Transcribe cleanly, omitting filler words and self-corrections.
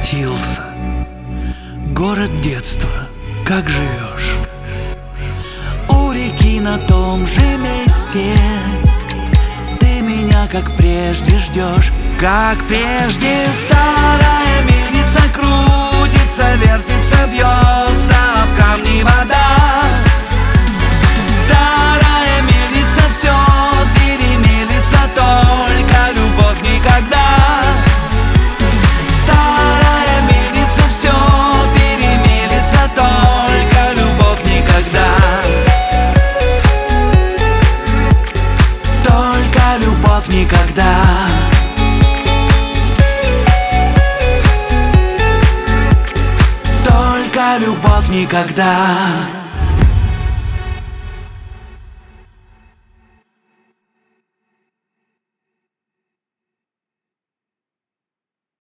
возвратился. Город детства, как живешь? У реки на том же месте. Ты меня как прежде ждешь. Как прежде старая мельница крутится, вертится, бьется об камни вода. Старая мельница все перемелится, только любовь никогда. Старая мельница все перемелится, только любовь никогда. Только любовь никогда. Только любовь никогда.